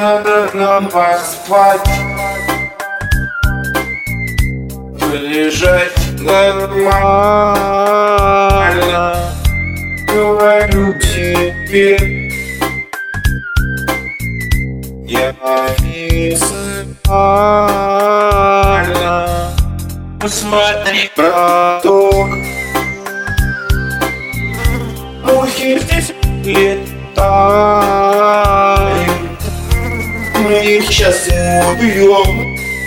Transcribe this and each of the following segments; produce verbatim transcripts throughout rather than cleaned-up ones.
надо нам поспать, полежать нормально. Говорю тебе, я не спально. Посмотри, браток, мухи здесь летают, мы их сейчас убьем.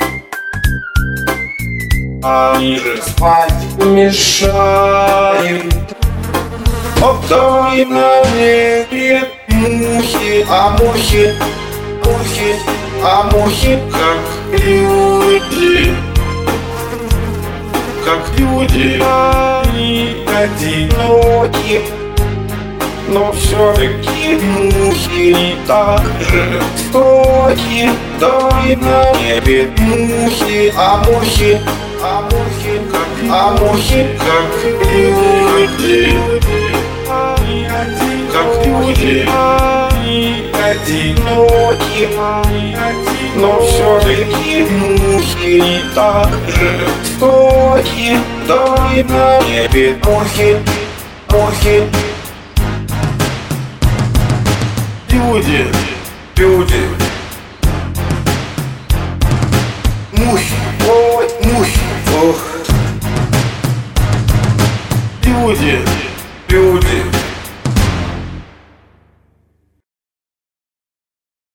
Они же спать мешают. Оптом на небе мухи, а мухи, мухи, а мухи как люди, как люди. Они одиноки, но все-таки мухи не так жестоки. Да и на небе мухи, а мухи, а мухи как, а мухи как люди, как люди. Одиноки, но все-таки мухи не так жестоки. Да и на небе мухи, мухи. Люди, люди, мухи.